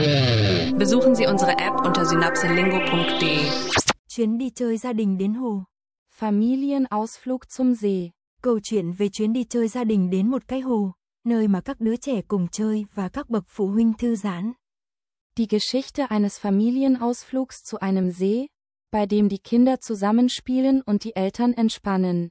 Besuchen Sie unsere App unter synapselingo.de. Chuyến đi chơi gia đình đến hồ. Familienausflug zum See. Câu chuyện về chuyến đi chơi gia đình đến một cái hồ, nơi mà các đứa trẻ cùng chơi và các bậc phụ huynh thư giãn. Die Geschichte eines Familienausflugs zu einem See, bei dem die Kinder zusammenspielen und die Eltern entspannen.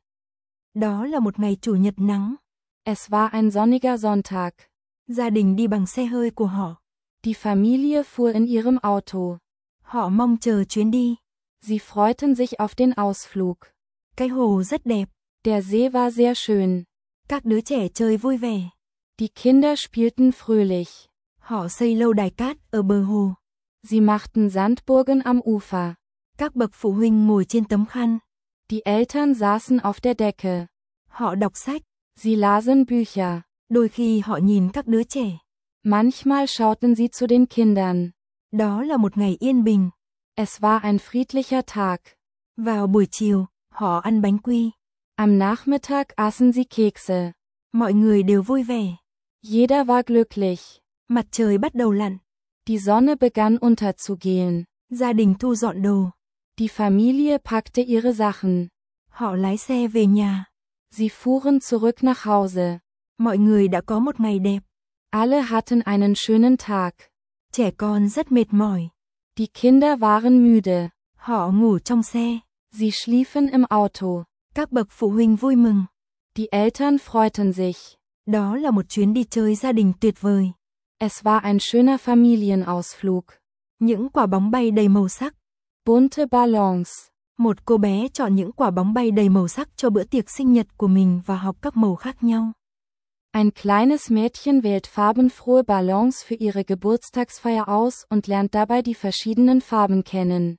Đó là một ngày chủ nhật nắng. Es war ein sonniger Sonntag. Gia đình đi bằng xe hơi của họ. Die Familie fuhr in ihrem Auto. Họ mong chờ chuyến đi. Sie freuten sich auf den Ausflug. Cái hồ rất đẹp. Der See war sehr schön. Các đứa trẻ chơi vui vẻ. Die Kinder spielten fröhlich. Họ xây lâu đài cát ở bờ hồ. Sie machten Sandburgen am Ufer. Các bậc phụ huynh ngồi trên tấm khăn. Die Eltern saßen auf der Decke. Họ đọc sách. Sie lasen Bücher. Đôi khi họ nhìn các đứa trẻ. Manchmal schauten sie zu den Kindern. Đó là một ngày yên bình. Es war ein friedlicher Tag. Vào buổi chiều, họ ăn bánh quy. Am Nachmittag aßen sie Kekse. Mọi người đều vui vẻ. Jeder war glücklich. Mặt trời bắt đầu lặn. Die Sonne begann unterzugehen. Gia đình thu dọn đồ. Die Familie packte ihre Sachen. Họ lái xe về nhà. Sie fuhren zurück nach Hause. Mọi người đã có một ngày đẹp. Alle hatten einen schönen Tag. Trẻ con rất mệt mỏi. Die Kinder waren müde. Họ ngủ trong xe. Sie schliefen im Auto. Các bậc phụ huynh vui mừng. Die Eltern freuten sich. Đó là một chuyến đi chơi gia đình tuyệt vời. Es war ein schöner Familienausflug. Những quả bóng bay đầy màu sắc. Bunte Ballons. Một cô bé chọn những quả bóng bay đầy màu sắc cho bữa tiệc sinh nhật của mình và học các màu khác nhau. Ein kleines Mädchen wählt farbenfrohe Ballons für ihre Geburtstagsfeier aus und lernt dabei die verschiedenen Farben kennen.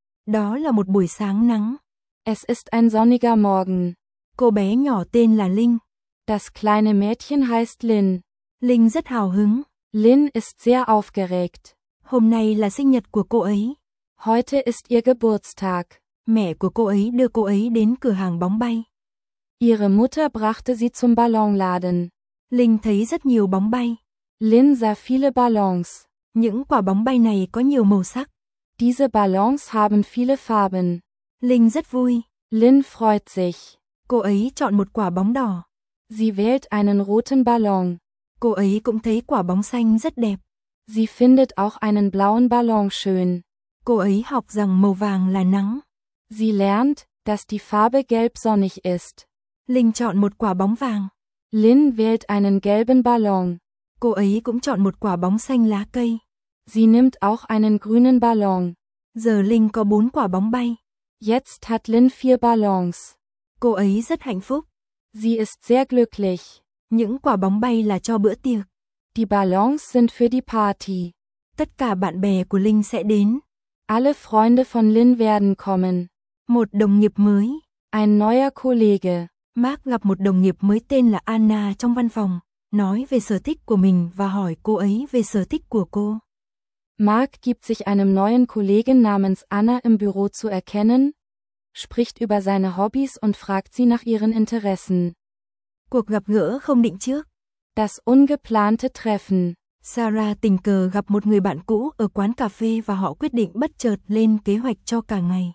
Đó là một buổi sáng nắng. Es ist ein sonniger Morgen. Cô bé nhỏ tên là Linh. Das kleine Mädchen heißt Lynn. Linh rất hào hứng. Lynn ist sehr aufgeregt. Hôm nay là sinh nhật của cô ấy. Heute ist ihr Geburtstag. Mẹ của cô ấy đưa cô ấy đến cửa hàng bóng bay. Ihre Mutter brachte sie zum Ballonladen. Linh thấy rất nhiều bóng bay. Lynn sah viele Ballons. Những quả bóng bay này có nhiều màu sắc. Diese Ballons haben viele Farben. Linh rất vui. Lynn freut sich. Cô ấy chọn một quả bóng đỏ. Sie wählt einen roten Ballon. Cô ấy cũng thấy quả bóng xanh rất đẹp. Sie findet auch einen blauen Ballon schön. Cô ấy học rằng màu vàng là nắng. Sie lernt, dass die Farbe gelb sonnig ist. Linh chọn một quả bóng vàng. Lynn wählt einen gelben Ballon. Cô ấy cũng chọn một quả bóng xanh lá cây. Sie nimmt auch einen grünen Ballon. Giờ Linh có 4 quả bóng bay. Jetzt hat Lynn 4 Ballons. Cô ấy rất hạnh phúc. Sie ist sehr glücklich. Những quả bóng bay là cho bữa tiệc. Die Ballons sind für die Party. Tất cả bạn bè của Linh sẽ đến. Alle Freunde von Lynn werden kommen. Một đồng nghiệp mới. Ein neuer Kollege. Mark gặp một đồng nghiệp mới tên là Anna trong văn phòng, nói về sở thích của mình và hỏi cô ấy về sở thích của cô. Mark gibt sich einem neuen Kollegen namens Anna im Büro zu erkennen, spricht über seine Hobbys und fragt sie nach ihren Interessen. Cuộc gặp gỡ không định trước. Das ungeplante Treffen. Sarah tình cờ gặp một người bạn cũ ở quán cà phê và họ quyết định bất chợt lên kế hoạch cho cả ngày.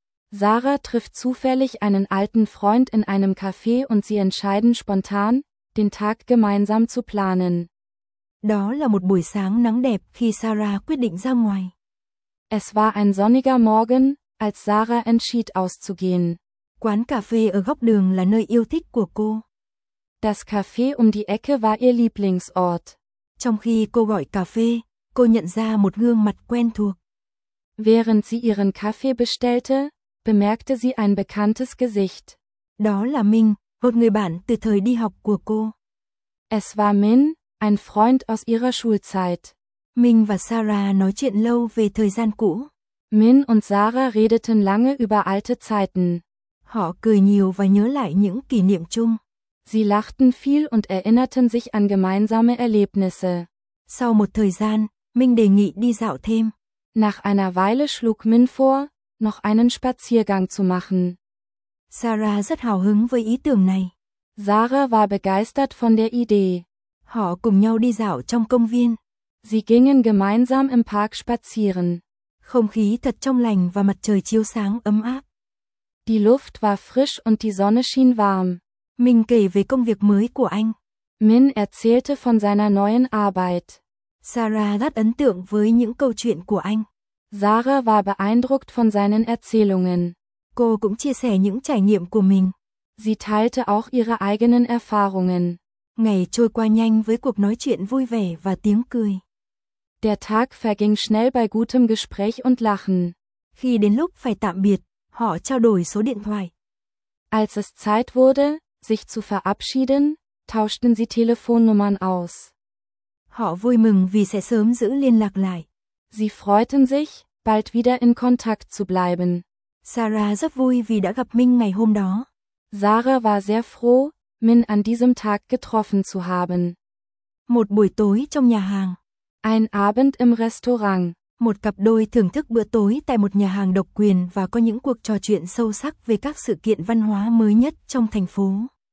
Sarah trifft zufällig einen alten Freund in einem Café und sie entscheiden spontan, den Tag gemeinsam zu planen. Đó là một buổi sáng nắng đẹp khi Sarah quyết định ra ngoài. Es war ein sonniger Morgen, als Sarah entschied auszugehen. Quán cà phê ở góc đường là nơi yêu thích của cô. Das Café um die Ecke war ihr Lieblingsort. Trong khi cô gọi cà phê, cô nhận ra một gương mặt quen thuộc. Während sie ihren Kaffee bestellte, bemerkte sie ein bekanntes Gesicht. Đó là Minh, một người bạn từ thời đi học của cô. Es war Min, ein Freund aus ihrer Schulzeit. Minh và Sarah nói chuyện lâu về thời gian cũ. Min und Sarah redeten lange über alte Zeiten. Họ cười nhiều và nhớ lại những kỷ niệm chung. Sie lachten viel und erinnerten sich an gemeinsame Erlebnisse. Sau một thời gian, Minh đề nghị đi dạo thêm. Nach einer Weile schlug Min vor, noch einen Spaziergang zu machen. Sarah rất hào hứng với ý tưởng này. Sarah war begeistert von der Idee. Họ cùng nhau đi dạo trong công viên. Sie gingen gemeinsam im Park spazieren. Không khí thật trong lành và mặt trời chiếu sáng ấm áp. Die Luft war frisch und die Sonne schien warm. Minh kể về công việc mới của anh. Min erzählte von seiner neuen Arbeit. Sarah rất ấn tượng với những câu chuyện của anh. Sarah war beeindruckt von seinen Erzählungen. Cô cũng chia sẻ những trải nghiệm của mình. Sie teilte auch ihre eigenen Erfahrungen. Ngày trôi qua nhanh với cuộc nói chuyện vui vẻ và tiếng cười. Der Tag verging schnell bei gutem Gespräch und Lachen. Khi đến lúc phải tạm biệt, họ trao đổi số điện thoại. Als es Zeit wurde, sich zu verabschieden, tauschten sie Telefonnummern aus. Họ vui mừng vì sẽ sớm giữ liên lạc lại. Sie freuten sich, bald wieder in Kontakt zu bleiben. Sarah rất vui vì đã gặp Minh ngày hôm đó. Sarah war sehr froh, Min an diesem Tag getroffen zu haben. Một buổi tối trong nhà hàng. Ein Abend im Restaurant. Một cặp đôi thưởng thức bữa tối tại một nhà hàng độc quyền và có những cuộc trò chuyện sâu sắc về các sự kiện văn hóa mới nhất trong thành phố.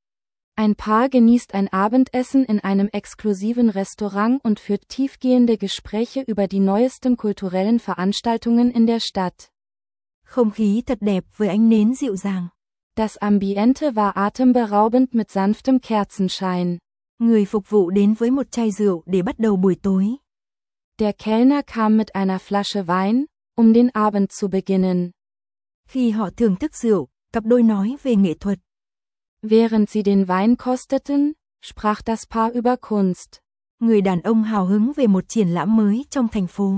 Ein Paar genießt ein Abendessen in einem exklusiven Restaurant und führt tiefgehende Gespräche über die neuesten kulturellen Veranstaltungen in der Stadt. Không khí thật đẹp với ánh nến dịu dàng. Das Ambiente war atemberaubend mit sanftem Kerzenschein. Người phục vụ đến với một chai rượu để bắt đầu buổi tối. Der Kellner kam mit einer Flasche Wein, den Abend zu beginnen. Khi họ thưởng thức rượu, cặp đôi nói về nghệ thuật. Während sie den Wein kosteten, sprach das Paar über Kunst. Người đàn ông hào hứng về một triển lãm mới trong thành phố.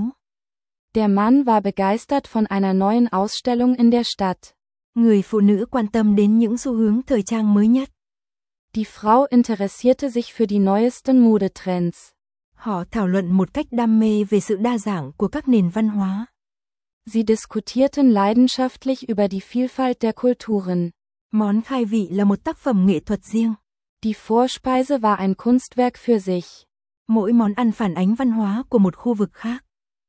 Der Mann war begeistert von einer neuen Ausstellung in der Stadt. Người phụ nữ quan tâm đến những xu hướng thời trang mới nhất. Die Frau interessierte sich für die neuesten Modetrends. Họ thảo luận một cách đam mê về sự đa dạng của các nền văn hóa. Sie diskutierten leidenschaftlich über die Vielfalt der Kulturen. Món khai vị là một tác phẩm nghệ thuật riêng. Die Vorspeise war ein Kunstwerk für sich. Mỗi món ăn phản ánh văn hóa của một khu vực khác.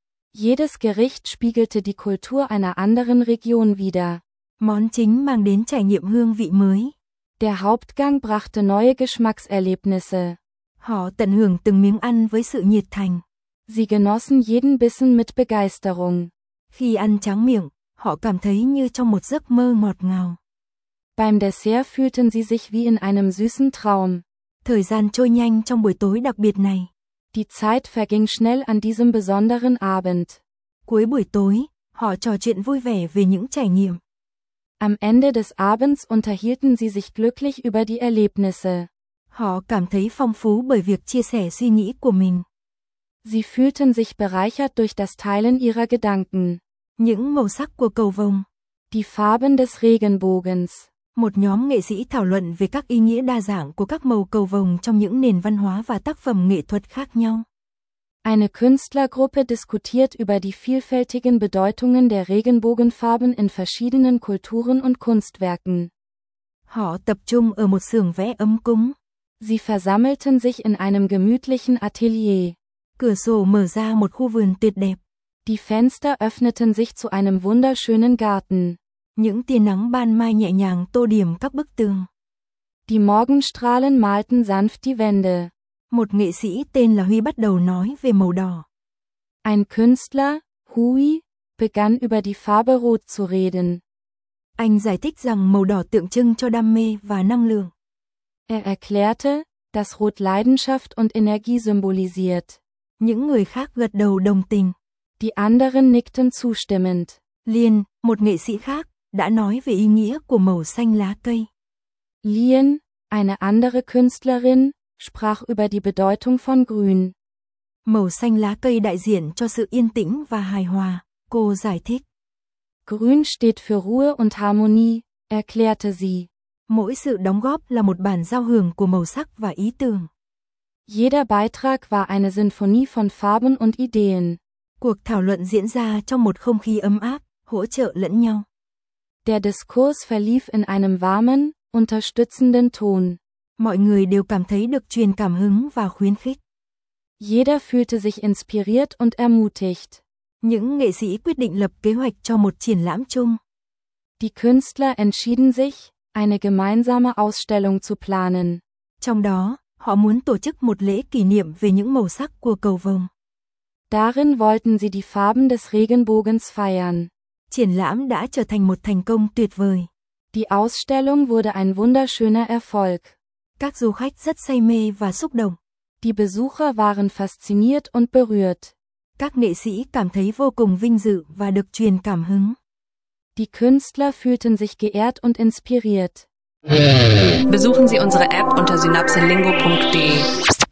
Jedes Gericht spiegelte die Kultur einer anderen Region wider. Món chính mang đến trải nghiệm hương vị mới. Der Hauptgang brachte neue Geschmackserlebnisse. Họ tận hưởng từng miếng ăn với sự nhiệt thành. Sie genossen jeden Bissen mit Begeisterung. Khi ăn tráng miệng, họ cảm thấy như trong một giấc mơ ngọt ngào. Beim Dessert fühlten sie sich wie in einem süßen Traum. Thời gian trôi nhanh trong buổi tối đặc biệt này. Die Zeit verging schnell an diesem besonderen Abend. Cuối buổi tối, họ trò chuyện vui vẻ về những trải nghiệm. Am Ende des Abends unterhielten sie sich glücklich über die Erlebnisse. Họ cảm thấy phong phú bởi việc chia sẻ suy nghĩ của mình. Sie fühlten sich bereichert durch das Teilen ihrer Gedanken. Những màu sắc của cầu vồng. Die Farben des Regenbogens. Một nhóm nghệ sĩ thảo luận về các ý nghĩa đa dạng của các màu cầu vồng trong những nền văn hóa và tác phẩm nghệ thuật khác nhau. Eine Künstlergruppe diskutiert über die vielfältigen Bedeutungen der Regenbogenfarben in verschiedenen Kulturen und Kunstwerken. Họ tập trung ở một xưởng vẽ ấm cúng. Sie versammelten sich in einem gemütlichen Atelier. Cửa sổ mở ra một khu vườn tuyệt đẹp. Die Fenster öffneten sich zu einem wunderschönen Garten. Những tia nắng ban mai nhẹ nhàng tô điểm các bức tường. Die Morgenstrahlen malten sanft die Wände. Một nghệ sĩ tên là Huy bắt đầu nói về màu đỏ. Ein Künstler, Hui, begann über die Farbe Rot zu reden. Anh giải thích rằng màu đỏ tượng trưng cho đam mê và năng lượng. Er erklärte, dass Rot Leidenschaft und Energie symbolisiert. Những người khác gật đầu đồng tình. Die anderen nickten zustimmend. Liên, một nghệ sĩ khác, đã nói về ý nghĩa của màu xanh lá cây. Lien, eine andere Künstlerin, sprach über die Bedeutung von Grün. Màu xanh lá cây đại diện cho sự yên tĩnh và hài hòa, cô giải thích. Grün steht für Ruhe und Harmonie, erklärte sie. Mỗi sự đóng góp là một bản giao hưởng của màu sắc và ý tưởng. Jeder Beitrag war eine Sinfonie von Farben und Ideen. Cuộc thảo luận diễn ra trong một không khí ấm áp, hỗ trợ lẫn nhau. Der Diskurs verlief in einem warmen, unterstützenden Ton. Mọi người đều cảm thấy được truyền cảm hứng và khuyến khích. Jeder fühlte sich inspiriert und ermutigt. Những nghệ sĩ quyết định lập kế hoạch cho một triển lãm chung. Die Künstler entschieden sich, eine gemeinsame Ausstellung zu planen. Trong đó, họ muốn tổ chức một lễ kỷ niệm về những màu sắc của cầu vồng. Darin wollten sie die Farben des Regenbogens feiern. Triển lãm đã trở thành một thành công tuyệt vời. Die Ausstellung wurde ein wunderschöner Erfolg. Các du khách rất say mê và xúc động. Die Besucher waren fasziniert und berührt. Các nghệ sĩ cảm thấy vô cùng vinh dự và được truyền cảm hứng. Die Künstler fühlten sich geehrt und inspiriert. Besuchen Sie unsere App unter synapselingo.de.